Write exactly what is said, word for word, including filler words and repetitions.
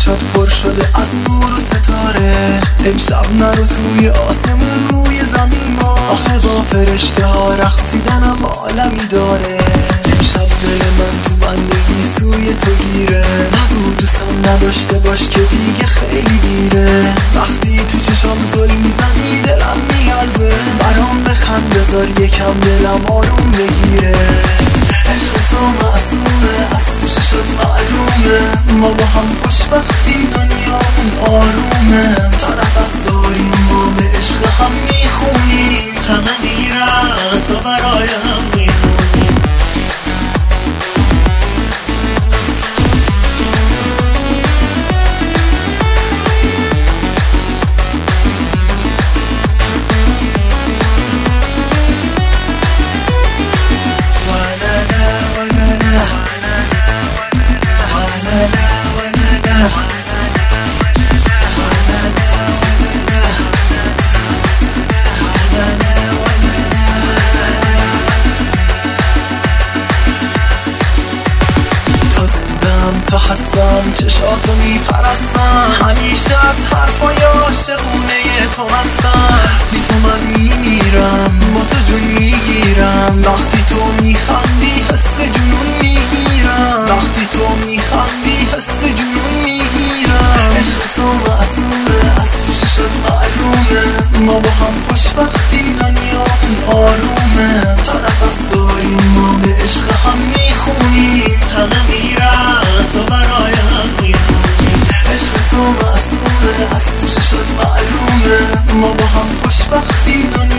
چشات پر شده از نور و ستاره. امشب نرو توی آسمون روی زمین ما، آخه با فرشته ها رقصیدنم عالمی داره. امشب دل من تو بندگی سوی تو گیره، نبود دوستم نداشته باش که دیگه خیلی دیره. وقتی تو چشام زل میزنی دلم میلرزه، برام بخند بذار یکم دلم آروم بگیره. عشق تو معصومه از تو چشات معلومه، ما با هم خوشبختیم دنیامون آرومه. تا نفس داریم ما به عشق هم میخونیم، همه میرن تا برای هم میمونیم. تا هستم چشاتو میپرستم، همیشه از حرفای عاشقونه تو هستم. بی تو من میمیرم، با تو جون میگیرم. وقتی تو میخندی حس جنون میگیرم، وقتی تو میخندی حس جنون میگیرم. عشق تو معصومه از تو چشات معلومه، ما با هم خوشبختیم دنیامون آرومه. تا نفس داریم ما به عشق هم میخونیم، همه میرن تو برای هم میمونیم. عشق تو معصومه از تو چشات معلومه، ما با هم خوشبختیم دنیا